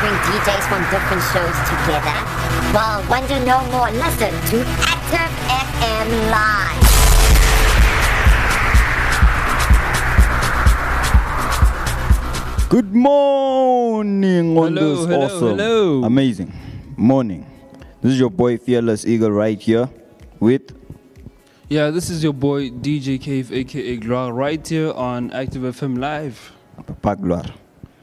bring DJs from different shows together? Well, want to know more? Listen to Active FM Live. Good morning on Hello, this awesome, hello. amazing morning. This is your boy Fearless Eagle right here with Yeah, this is your boy DJ Cave, aka Gra, right here on Active FM Live. Pagluar.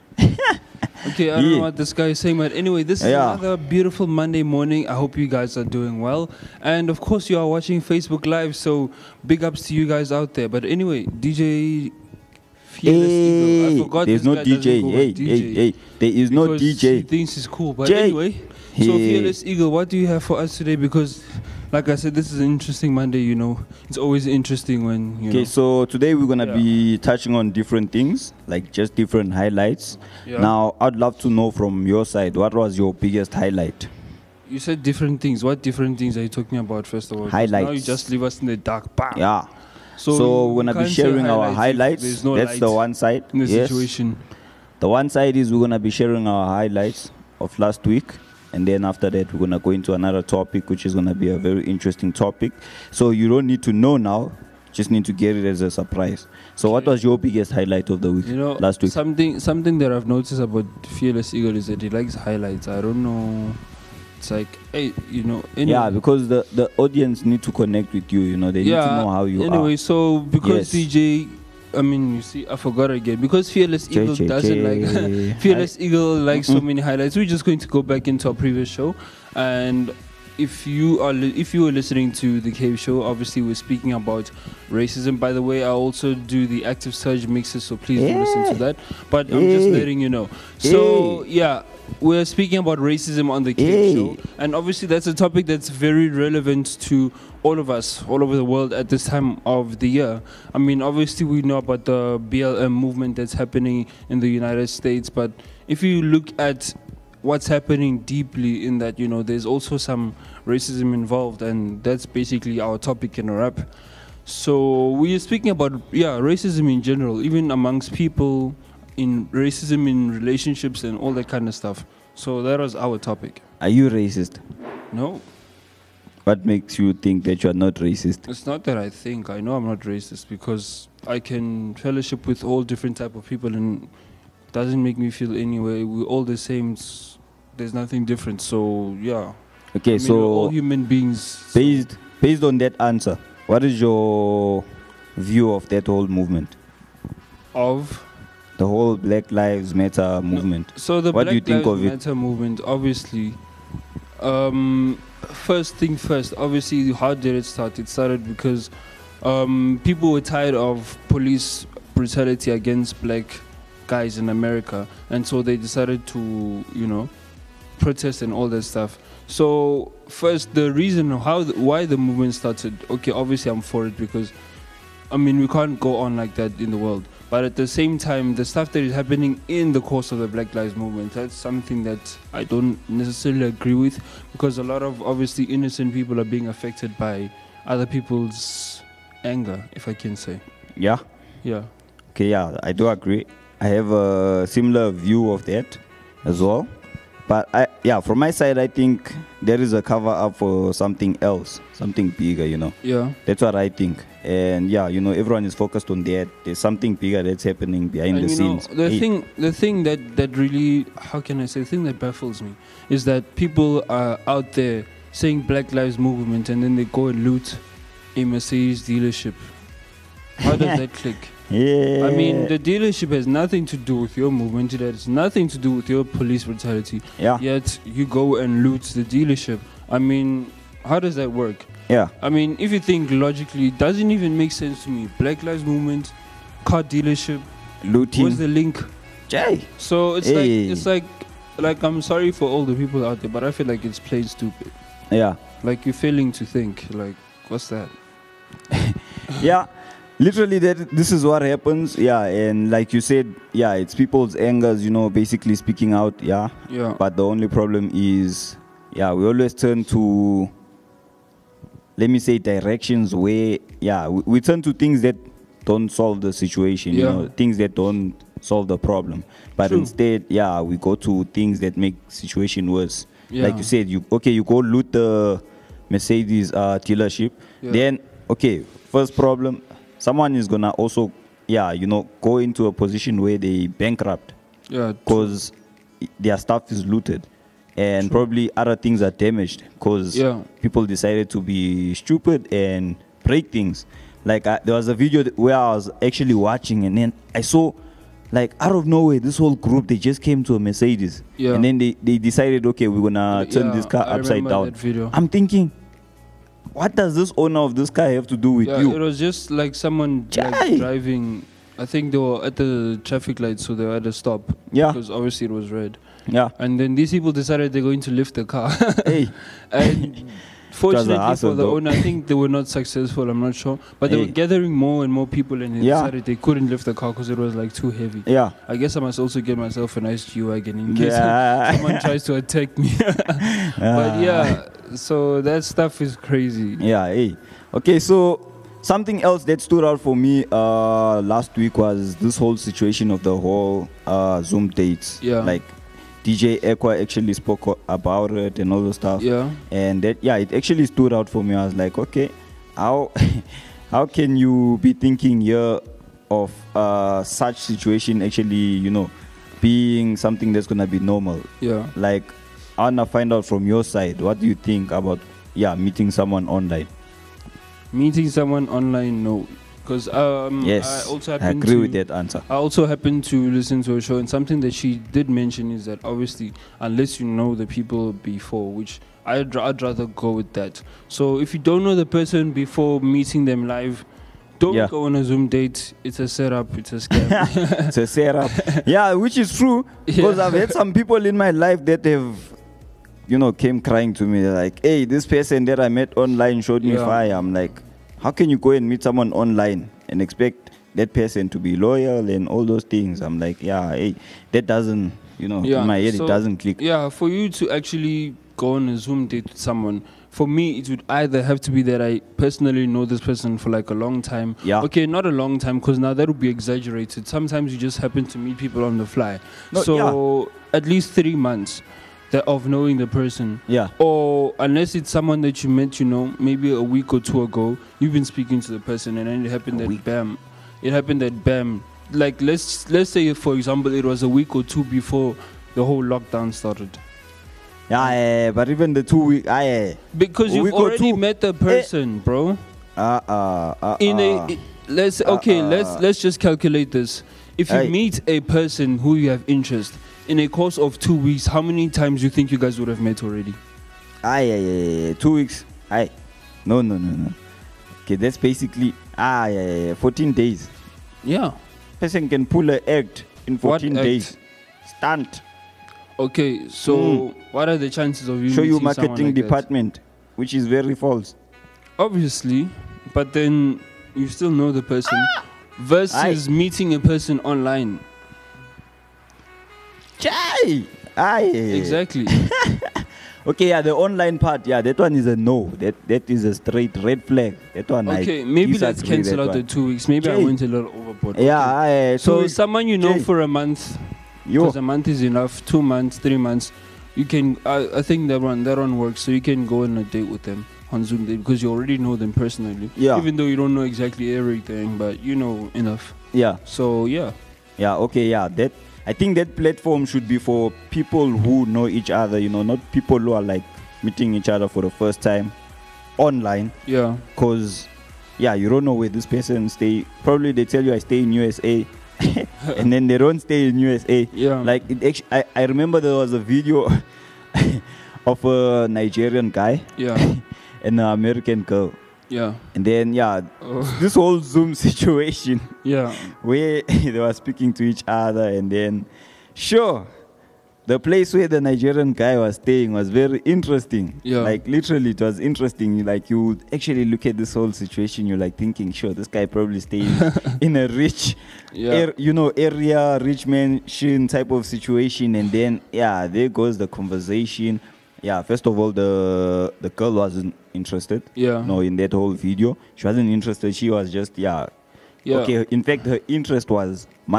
Okay, I don't know Yeah. what this guy is saying, but anyway, this is Yeah. another beautiful Monday morning. I hope you guys are doing well. And of course, you are watching Facebook Live, so big ups to you guys out there. But anyway, DJ Fearless Eagle. I forgot there's this no guy doesn't DJ. go by Hey, DJ hey, hey. There is no because He DJ. thinks he's cool. But Jay. anyway, so Hey. Fearless Eagle, what do you have for us today? Because, like I said, this is an interesting Monday, you know. It's always interesting when, you Okay, know. so today we're gonna Yeah. be touching on different things, like just different highlights. Yeah. Now, I'd love to know from your side, what was your biggest highlight? You said different things. What different things are you talking about, first of all? 'Cause Highlights. Now you just leave us in the dark. Bam. Yeah. So you we're gonna be can't say sharing our if highlights. there's no That's light the one side. in the Yes. situation. The one side is we're gonna be sharing our highlights of last week, and then after that we're gonna go into another topic, which is gonna be a very interesting topic. So you don't need to know now; just need to get it as a surprise. So what Okay. was your biggest highlight of the week You know, last week? something that I've noticed about Fearless Eagle is that he likes highlights. I don't know. It's like, hey, you know. Anyway, Yeah, because the audience need to connect with you. You know, they need to know how you anyway, are. so because Yes. DJ, I mean, you see, I forgot again. Because Fearless Eagle doesn't like Fearless Eagle likes so many highlights. We're just going to go back into our previous show, and if you were listening to the Cave Show, obviously we're speaking about racism. By the way, I also do the Active Surge mixes, so please do listen to that. But I'm just letting you know. So yeah. We're speaking about racism on the Cave Show, and obviously that's a topic that's very relevant to all of us all over the world at this time of the year. I mean, obviously we know about the BLM movement that's happening in the United States, but if you look at what's happening deeply in that, you know, there's also some racism involved, and that's basically our topic in a wrap. So we are speaking about, racism in general, even amongst people, in racism in relationships and all that kind of stuff. So that was our topic. Are you racist? No, What makes you think that you are not racist? it's not that I think. I know I'm not racist because I can fellowship with all different type of people, and it doesn't make me feel anyway. We're all the same. There's nothing different. So yeah. Okay, I mean, we're all so human beings. based on that answer, what is your view of that whole movement? Of The whole Black Lives Matter movement. So the What Black do you think Lives of it? Matter movement, obviously. First thing first, obviously, how did it start? It started because people were tired of police brutality against black guys in America, and so they decided to, you know, protest and all that stuff. So first, the reason why the movement started. Okay, obviously, I'm for it because, I mean, we can't go on like that in the world. But at the same time, the stuff that is happening in the course of the Black Lives Movement, that's something that I don't necessarily agree with, because a lot of obviously innocent people are being affected by other people's anger, if I can say. Yeah? Yeah. Okay, yeah, I do agree. I have a similar view of that as well. But from my side, I think there is a cover up for something else, something bigger, you know. Yeah. That's what I think. And yeah, you know, everyone is focused on that. There's something bigger that's happening behind And the you know, scenes. the thing that really, how can I say, the thing that baffles me is that people are out there saying Black Lives Movement and then they go and loot a Mercedes dealership. How does that click? Yeah. I mean, the dealership has nothing to do with your movement. It has nothing to do with your police brutality. Yeah. Yet you go and loot the dealership. I mean, how does that work? Yeah. I mean, if you think logically, it doesn't even make sense to me. Black Lives Movement, car dealership. Looting. What's the link? Jay. So it's Hey. like I'm sorry for all the people out there, but I feel like it's plain stupid. Yeah. Like you're failing to think. Like, what's that? Yeah. Literally, this is what happens. Yeah. And like you said, yeah, it's people's angers, you know, basically speaking out. Yeah. Yeah. But the only problem is, yeah, we always turn to, let me say, directions where, yeah, we turn to things that don't solve the situation, you Yeah. know, things that don't solve the problem. But True. instead, yeah, we go to things that make situation worse. Yeah. Like you said, you go loot the Mercedes dealership. Yeah. Then, okay, first problem, someone is gonna also, go into a position where they bankrupt Yeah. because their stuff is looted. And probably other things are damaged because Yeah. people decided to be stupid and break things. Like there was a video where I was actually watching, and then I saw, like out of nowhere, this whole group, they just came to a Mercedes, Yeah. and then they decided, okay, we're gonna turn Yeah, this car I upside remember down. that video. I'm thinking, what does this owner of this car have to do with Yeah, you? it was just like someone Jai. like driving. I think they were at the traffic light, so they were at a stop. Yeah. Because obviously it was red. Yeah. And then these people decided they're going to lift the car. Hey. And fortunately hassle, for the though. owner, I think they were not successful. I'm not sure. But they Hey. were gathering more and more people, and they Yeah. decided they couldn't lift the car because it was like too heavy. Yeah. I guess I must also get myself a nice G-Wagon in case Yeah. someone tries to attack me. But yeah, so that stuff is crazy. Yeah, hey. Okay, so something else that stood out for me last week was this whole situation of the whole Zoom dates. Yeah. Like DJ Equa actually spoke about it and all the stuff. Yeah. And that, it actually stood out for me. I was like, okay, how how can you be thinking here of such situation actually, being something that's gonna be normal? Yeah. Like, I wanna find out from your side, what do you think about meeting someone online? Meeting someone online, no. Because Yes, I also I happen agree to, with that answer. I also happened to listen to a show, and something that she did mention is that obviously, unless you know the people before, which I'd rather go with that. So if you don't know the person before meeting them live, don't Yeah. go on a Zoom date. It's a setup. It's a scam. It's a setup. Yeah, which is true. Because Yeah. I've had some people in my life that have, came crying to me. They're like, hey, this person that I met online showed me Yeah. fire. I'm like, how can you go and meet someone online and expect that person to be loyal and all those things? I'm like, that doesn't, in my head, so- it doesn't click. Yeah, for you to actually go on a Zoom date with someone, for me, it would either have to be that I personally know this person for like a long time. Yeah. Okay, not a long time, because now that would be exaggerated. Sometimes you just happen to meet people on the fly. No, So at least 3 months of knowing the person. Yeah. Or unless it's someone that you met, maybe a week or two ago, you've been speaking to the person, and then it happened that bam. Like let's say, for example, it was a week or two before the whole lockdown started. Yeah, but even the 2 week, Because A you've week or already two. met the person, bro. Let's just calculate this. If you Hey. meet a person who you have interest in a course of 2 weeks, how many times you think you guys would have met already? 2 weeks. No. Okay, that's basically 14 days. Yeah. Person can pull an act in 14 What days. act? Stunt. Okay, so what are the chances of you Show you meeting someone marketing like that? department, which is very false. Obviously, but then you still know the person versus meeting a person online. Chai! Exactly. Okay, the online part, that one is a no. That is a straight red flag. That one, Okay, I maybe let's disagree cancel that out the one. 2 weeks. Maybe I Jay. went a little overboard. Yeah, So someone you know Jay, for a month, yo, because a month is enough. 2 months, 3 months, you can. I think that one works. So you can go on a date with them on Zoom date because you already know them personally. Yeah. Even though you don't know exactly everything, but you know enough. yeah, So yeah. that I think that platform should be for people who know each other. Not people who are like meeting each other for the first time online. Yeah. Because you don't know where this person stay. Probably they tell you I stay in USA and then they don't stay in USA. Yeah. Like it actually, I remember there was a video of a Nigerian guy Yeah. and an American girl, Yeah. and then Oh. this whole Zoom situation Yeah. where they were speaking to each other, and then the place where the Nigerian guy was staying was very interesting. Yeah. Like literally it was interesting. Like you would actually look at this whole situation, you're like thinking, this guy probably staying in a rich Yeah. area, rich mansion type of situation, and then there goes the conversation. First of all, the girl wasn't interested. Yeah. No, in that whole video. She wasn't interested. She was just Yeah. Okay, in fact her interest was money.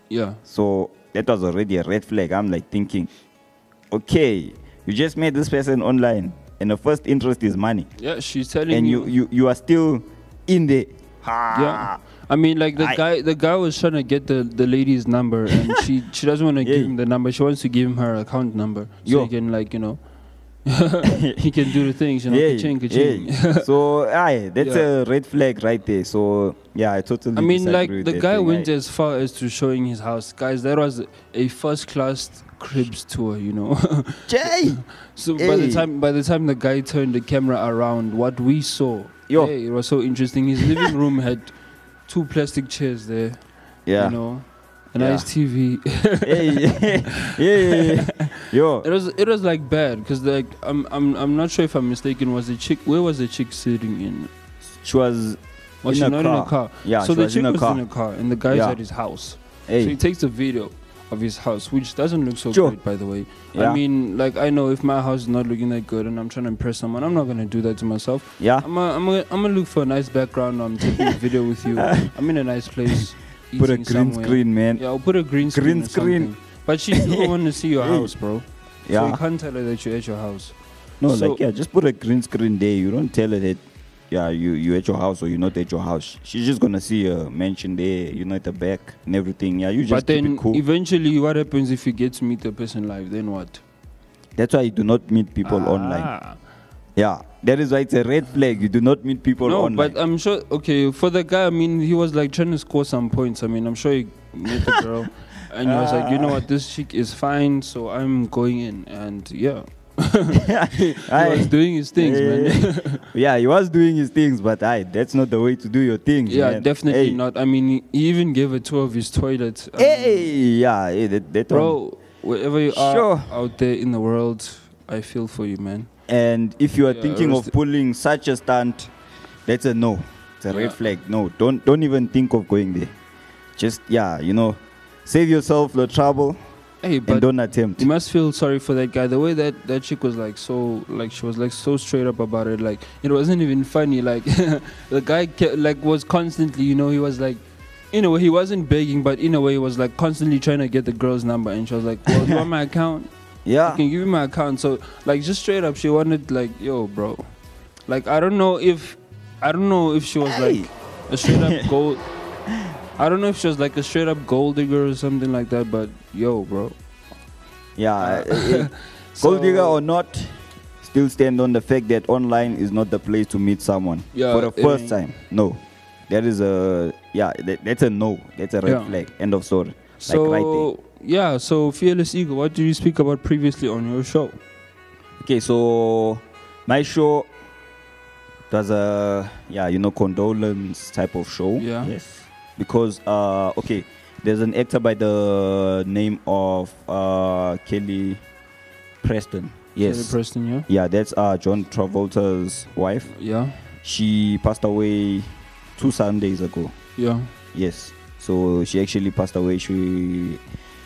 Yeah. So that was already a red flag. I'm like thinking, okay, you just met this person online, and the first interest is money, Yeah, she's telling and you are still in there. Yeah. I mean, like the guy was trying to get the lady's number, and she doesn't want to give him the number. She wants to give him her account number so he can, like, you know, he can do the things, you know, ka-ching. So that's a red flag right there. So yeah, I totally. I mean, like, disagree with the that guy thing. went as far as to showing his house, guys. That was a first class cribs tour, you know. Jay. So by the time the guy turned the camera around, what we saw, it was so interesting. His living room had 2 plastic chairs there. Yeah. You know, a nice TV. Yo. It was like bad because, like, I'm not sure if I'm mistaken. Where was the chick sitting in? She was she not in a car? Yeah. So the chick was car. in a car, and the guy's at his house. So he takes a video of his house, which doesn't look so good, by the way. Yeah. I mean, like, I know if my house is not looking that good and I'm trying to impress someone, I'm not gonna do that to myself. Yeah. I'm gonna look for a nice background. I'm taking a video with you. I'm in a nice place. Put a green screen, man. Yeah, I'll put a green screen. But she still want to see your house, bro. Yeah. So you can't tell her that you're at your house. No, just put a green screen there. You don't tell her that, you at your house or you're not at your house. She's just gonna see a mansion there, you know, at the back and everything. Yeah, you just But then keep it cool. eventually, what happens if you get to meet the person live? Then what? That's why you do not meet people online. Yeah, that is why it's a red flag. You do not meet people online. No, but I'm sure. Okay, for the guy, I mean, he was like trying to score some points. I mean, I'm sure he met the girl, and he was like, you know what, this chick is fine, so I'm going in, and yeah. He was doing his things, man. Yeah, he was doing his things, but that's not the way to do your things. Yeah, man. definitely not. I mean, he even gave a tour of his toilet. That bro, wherever you are out there in the world, I feel for you, man. And if you are thinking of pulling such a stunt, that's a no. It's a red flag. No, don't even think of going there. Just save yourself the trouble. Hey, but and don't attempt. You must feel sorry for that guy. The way that chick was like she was like so straight up about it. Like, it wasn't even funny. Like the guy was constantly, he was like, in a way he wasn't begging, but in a way he was like constantly trying to get the girl's number, and she was like, well, you want my account? Yeah, I can give you my account. So, like, just straight up, she wanted, like, yo, bro. Like, I don't know if she was like a straight up gold. I don't know if she was like a straight up gold digger or something like that, but yo, bro. Yeah, gold digger or not, still stand on the fact that online is not the place to meet someone for the first time. No, that is that's a no. That's a red flag. End of story. So, like right there. Yeah, so Fearless Eagle, what did you speak about previously on your show? Okay, so my show was a condolence type of show. Yeah. Yes. Because there's an actor by the name of Kelly Preston. Yes. Kelly Preston, yeah. Yeah, that's John Travolta's wife. Yeah. She passed away 2 Sundays ago. Yeah. Yes. So she actually passed away. She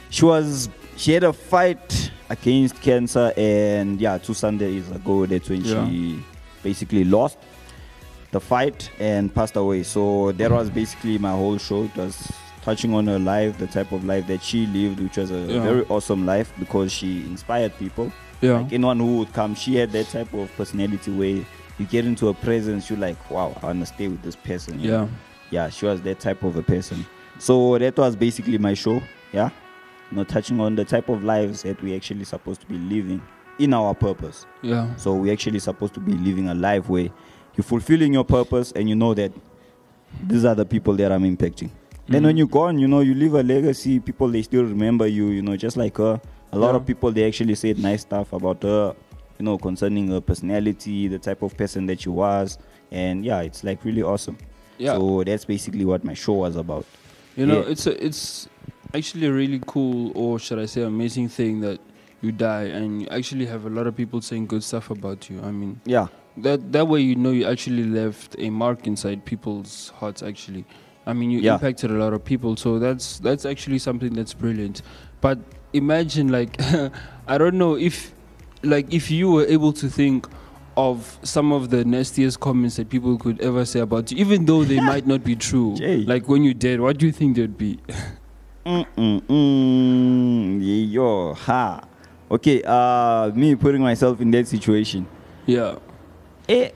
had a fight against cancer, and 2 Sundays ago, that's when she basically lost the fight and passed away. So that was basically my whole show. It was touching on her life, the type of life that she lived, which was a very awesome life because she inspired people. Yeah. Like anyone who would come, she had that type of personality where you get into a presence, you're like, wow, I want to stay with this person. Yeah. Yeah, she was that type of a person. So that was basically my show. Yeah. Touching on the type of lives that we actually supposed to be living in our purpose. Yeah. So we actually supposed to be living a life where you're fulfilling your purpose and you know that these are the people that I'm impacting. Then when you're gone, you leave a legacy. People, they still remember you, just like her. A lot of people, they actually said nice stuff about her, concerning her personality, the type of person that she was. And it's like really awesome. Yeah. So that's basically what my show was about. It's actually a really cool, or should I say amazing thing that you die and you actually have a lot of people saying good stuff about you. I mean, that way you actually left a mark inside people's hearts actually. I mean, you impacted a lot of people, so that's actually something that's brilliant. But imagine, like, I don't know if you were able to think of some of the nastiest comments that people could ever say about you, even though they might not be true. Jay. Like when you're dead, what do you think they'd be? Yo, ha. Okay, me putting myself in that situation. Yeah. Okay,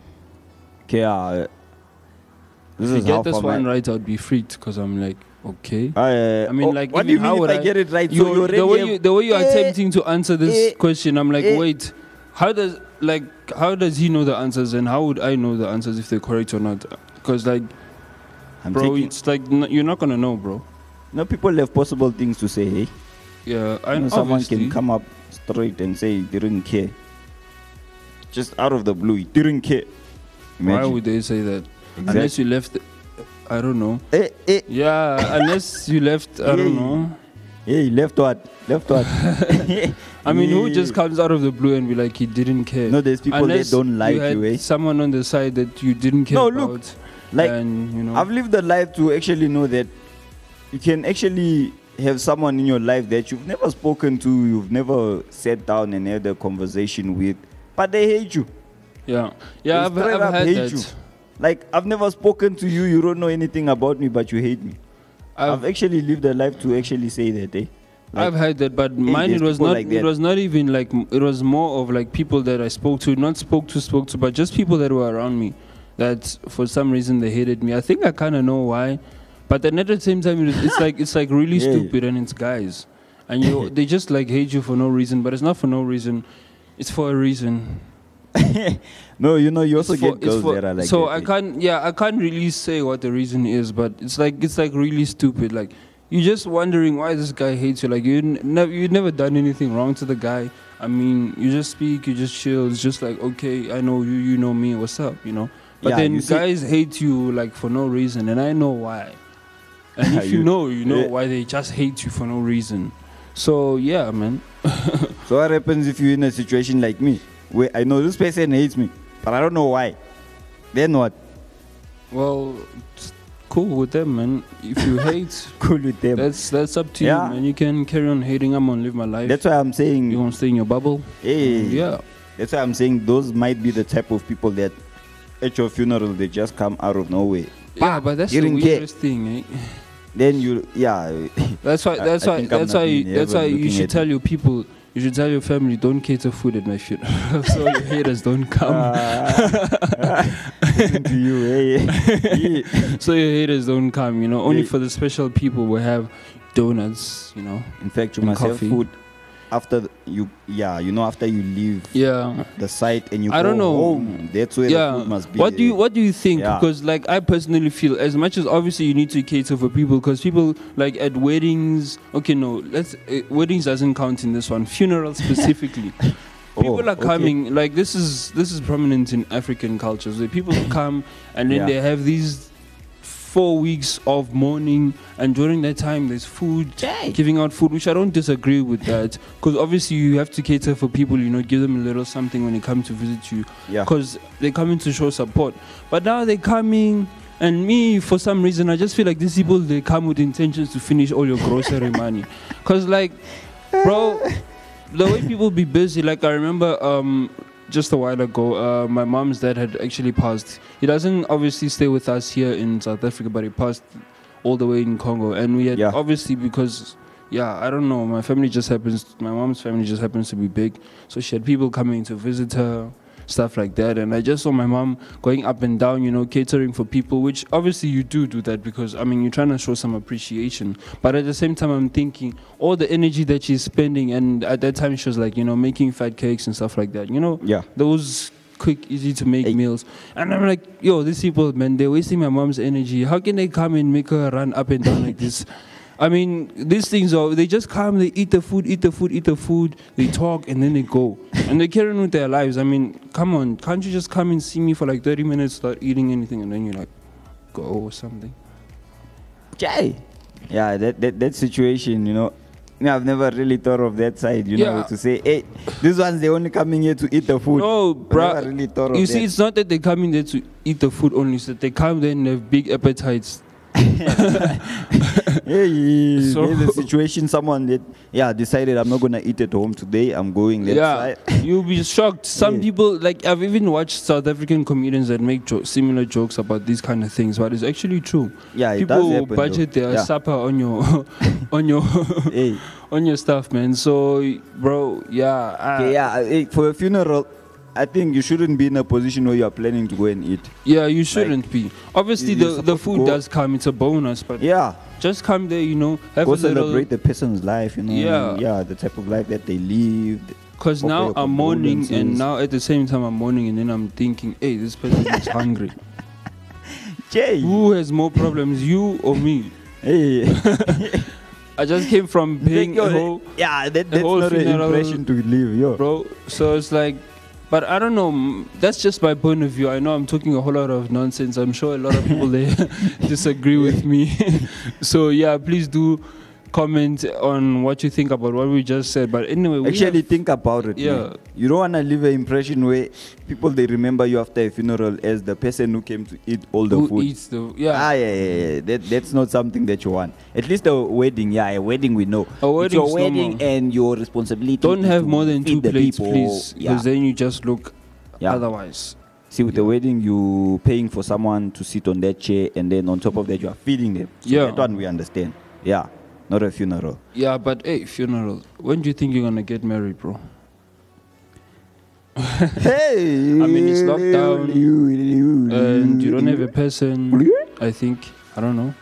this If you is get how this far one my- right, I'd be freaked because I'm like, okay. I mean, like, what do even you how mean would if I get it right? So you the way already you the way you are have- attempting to answer this question, I'm like, eh. wait, how does he know the answers, and how would I know the answers if they're correct or not? Because like, I'm bro, taking, it's like you're not gonna know, bro. no, people have possible things to say. Hey, Yeah, I you know, know someone obviously. can come up straight and say he didn't care, just out of the blue, he didn't care. Why Imagine. would they say that? Exactly. Unless you left, I don't know. Eh. Yeah, unless you left, I don't Yeah. know. Hey, left what? Left what? I mean, who Yeah. just comes out of the blue and be like, he didn't care? No, there's people Unless that don't like you had you, eh? someone on the side that you didn't care No, about. look, like, and you know, I've lived a life to actually know that you can actually have someone in your life that you've never spoken to, you've never sat down and had a conversation with, but they hate you. yeah, They I've straight up had hate that. you. Like, I've never spoken to you, you don't know anything about me, but you hate me. I've actually lived a life to actually say that, eh? Like, I've had that, but mine there's it was people not. like It that. was not even like. It was more of like people that I spoke to, not spoke to, but just people that were around me. That for some reason they hated me. I think I kind of know why, but then at the same time, it's like really Yeah. stupid, and it's guys, and they just like hate you for no reason. But it's not for no reason. It's for a reason. no, you know, you also It's for- get girls it's for- that are like so that, I eh? can't. Yeah, I can't really say what the reason is, but it's like really stupid. Like you're just wondering why this guy hates you. Like you've never done anything wrong to the guy. I mean, you just speak, you just chill. It's just like, okay, I know you, you know me. What's up, you know? But Yeah, then you see- guys hate you like for no reason, and I know why. And if you know yeah. why they just hate you for no reason. So yeah, man. So what happens if you're in a situation like me, where I know this person hates me, but I don't know why? Then what? Well, it's cool with them, man. If you hate, Cool with them. that's up to Yeah. you, man. You can carry on hating. I'm gonna live my life. That's why I'm saying, You want to stay in your bubble? hey, Yeah. that's why I'm saying those might be the type of people that at your funeral they just come out of nowhere. Yeah, but that's the didn't care. weirdest thing, eh? Then you, yeah, That's why. I That's why. think I'm That's not why. in That's why heaven you looking should at tell your people. You should tell your family, don't cater food at my funeral, so your haters don't come. listen to you, hey. So your haters don't come. You know, only Yeah. for the special people we have donuts. You know. In fact, you And must have coffee. food after you, after you leave Yeah. the site and you I go don't know. home. That's where the Yeah. food must be. What do you think? Yeah. Because like I personally feel as much as obviously you need to cater for people because people like at weddings. Okay, no, weddings doesn't count in this one. Funerals specifically. People are okay. coming. Like this is prominent in African cultures where people come and then Yeah. they have these 4 weeks of mourning, and during that time there's food, giving out food, which I don't disagree with that, because obviously you have to cater for people, you know, give them a little something when they come to visit you, Yeah. because they're coming to show support. But now they're coming, and me, for some reason, I just feel like these people, they come with intentions to finish all your grocery money, because like, bro, the way people be busy, like I remember just a while ago, my mom's dad had actually passed. He doesn't obviously stay with us here in South Africa, but he passed all the way in Congo. And we had obviously because, I don't know, my mom's family just happens to be big. So she had people coming to visit her, stuff like that. And I just saw my mom going up and down, you know, catering for people, which obviously you do that because, I mean, you're trying to show some appreciation. But at the same time, I'm thinking all the energy that she's spending, and at that time she was like, you know, making fat cakes and stuff like that, you know, those quick, easy to make meals. And I'm like, yo, these people, man, they're wasting my mom's energy. How can they come and make her run up and down like this? I mean, these things they just come, they eat the food, they talk, and then they go. And they're carrying with their lives. I mean, come on, can't you just come and see me for like 30 minutes without eating anything, and then you like, go or something? Yeah, that situation, you know, I've never really thought of that side, you know, to say, hey, these ones, they're only coming here to eat the food. No, bro. Never really thought of You that. see, it's not that they come in there to eat the food only, it's that they come there and have big appetites. Hey, So- there's a situation. Someone that decided I'm not gonna eat at home today. I'm going that Yeah, side. you'll be shocked. Some Yeah. people, like, I've even watched South African comedians that make similar jokes about these kind of things, but it's actually true. Yeah, it does People happen, budget though. their Yeah. supper on your, on your, Hey, on your stuff, man. So, bro, yeah, okay, hey, for a funeral, I think you shouldn't be in a position where you are planning to go and eat. yeah, you shouldn't be. Obviously, you're the supposed to food go- does come; it's a bonus, but Yeah, just come there, have go a little. celebrate the person's life. Yeah. the type of life that they live. Because offer now your I'm mourning, and condolences. now at the same time I'm mourning, and then I'm thinking, hey, this person is hungry. Jay, Who has more problems, you or me? hey, I just came from paying a whole, that's whole not an funeral, impression to leave, yo. bro. So it's like, but I don't know. That's just my point of view. I know I'm talking a whole lot of nonsense. I'm sure a lot of people they disagree with me. So yeah, please do comment on what you think about what we just said. But anyway, we Actually, have- think about it. Yeah. Man. You don't want to leave an impression where people they remember you after a funeral as the person who came to eat all the who food. eats the yeah. Yeah. That's not something that you want. At least a wedding, a wedding we know. A It's your wedding's wedding normal. and your responsibility. Don't is have to more than feed 2 the plates, people. please, Yeah. because then you just look Yeah. otherwise. See, with the wedding, you paying for someone to sit on that chair, and then on top of that, you are feeding them. So Yeah. that one we understand. Yeah, not a funeral. Yeah, but hey, funeral. When do you think you're gonna get married, bro? Hey, I mean, it's lockdown, and you don't have a person. I think I don't know.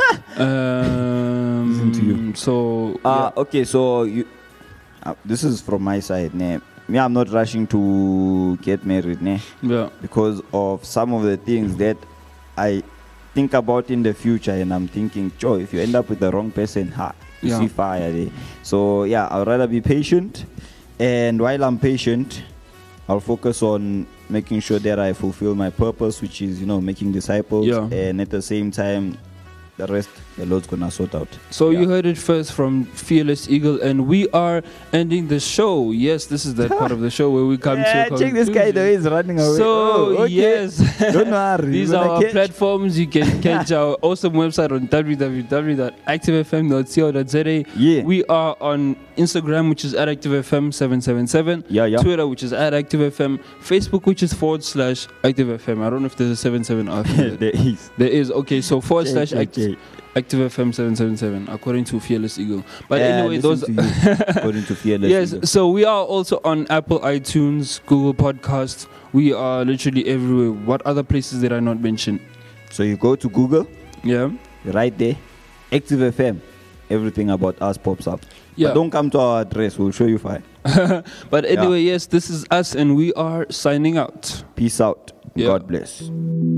Listen to you. So yeah. Okay, so you. This is from my side, ne. Me, I'm not rushing to get married, ne, Yeah. because of some of the things that I think about in the future, and I'm thinking, Joe, if you end up with the wrong person, you Yeah. see fire there. So yeah, I'd rather be patient, and while I'm patient, I'll focus on making sure that I fulfill my purpose, which is making disciples, Yeah. and at the same time, the rest the Lord's gonna sort out. So Yeah. you heard it first from Fearless Eagle, and we are ending the show. Yes, this is that part of the show where we come to a Check this guy the way he's running away. So Oh, okay. yes, Don't worry. these We're are gonna our catch- platforms. You can catch our awesome website on www.activefm.co.za. Yeah. We are on Instagram, which is at ActiveFM777. Yeah. Twitter, which is at ActiveFM. Facebook, which is /ActiveFM. I don't know if there's a 77 after that. There is. There is. Okay, so Check. /ActiveFM777 according to Fearless Eagle. But Yeah, anyway, listen those. to you, according to Fearless Yes, Eagle. so we are also on Apple iTunes, Google Podcasts. We are literally everywhere. What other places did I not mention? So you go to Google, Yeah. right there, Active FM. Everything about us pops up. Yeah. But don't come to our address. We'll show you fine. But anyway, yes, this is us, and we are signing out. Peace out. Yeah. God bless.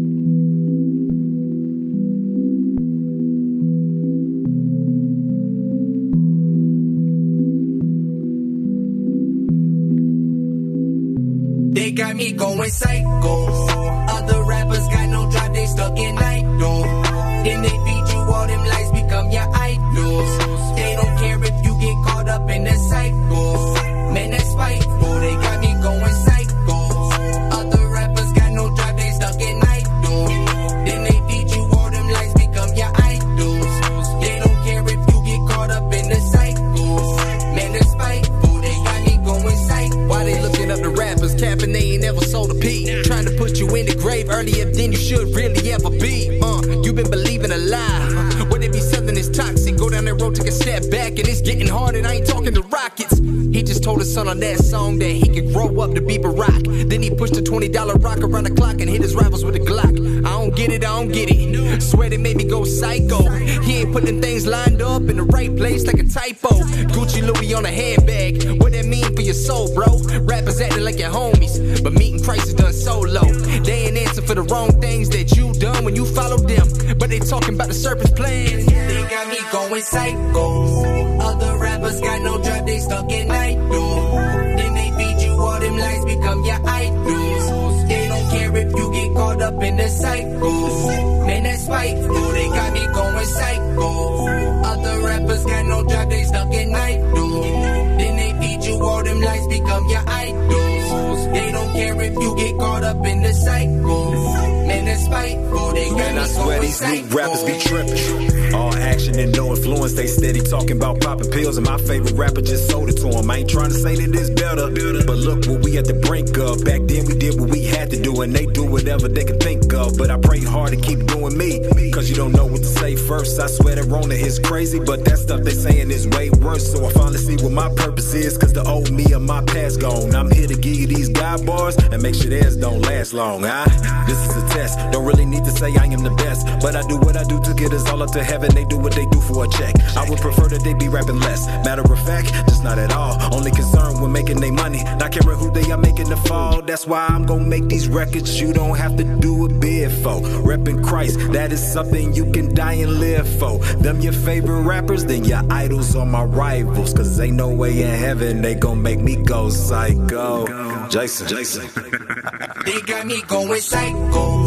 They got me going psycho. Other rappers got no drive, they stuck in idle. Then they feed you all them lies, become your idols. They don't care if you get caught up in the cycle. Man, that's spiteful. They got me going psycho. Other rappers got no drive, they stuck in idle. Then they feed you all them lies, become your idols. They don't care if you get caught up in the cycle. Man, that's spiteful. They got me going psycho. Why they looking up the rappers, capping they ain't never sold a pee. Trying to put you in the grave earlier than you should really ever be. You been believing a lie. What they be selling is toxic. Go down that road, take a step back, and it's getting hard, and I ain't talking to rockets. He just told his son on that song that he could grow up to be Barack. Then he pushed a $20 rock around the clock and hit his rivals with a Glock. I don't get it. Swear they made me go psycho. He ain't put them things lined up in the right place like a typo. Gucci Louis on a handbag. What that mean for your soul, bro? Rappers acting like your homies, but meeting Christ is done solo. They ain't answer for the wrong things that you done when you follow them, but they talking about the serpent's plans. They got me going psycho. Other rappers got no drive, they stuck in idle. Then they feed you all them lies, become your idols. They don't care if you get caught up in the cycle. Man, that's spiteful. They got me going psycho. Other rappers got no drive, they stuck in idle. Then they feed you all them lies, become your idols. They don't care if you get caught up in the cycle. Man, that's and spiteful. They got Man, I me swear going these new rappers be psycho. tripping. All action and no influence, they steady talking about popping pills. And my favorite rapper just sold it to him. I ain't trying to say that it's better, but look what we at the brink of. Back then we did what we had to do, and they do whatever they can think of. But I pray hard to keep doing me, cause you don't know what to say first. I swear that Rona is crazy, but that stuff they saying is way worse. So I finally see what my purpose is, cause the old me of my past gone. I'm here to give you these God bars and make sure theirs don't last long. This is a test, don't really need to say I am the best, but I do what I do to get us all up to heaven. They do what they do for a check. I would prefer that they be rapping less. Matter of fact, just not at all. Only concerned with making their money, not caring who they are making the fall. That's why I'm gonna make these records you don't have to do a bid for. Reppin' Christ, that is something you can die and live for. Them your favorite rappers, then your idols are my rivals. Cause ain't no way in heaven they gon' make me go psycho. Jason. They got me going psycho.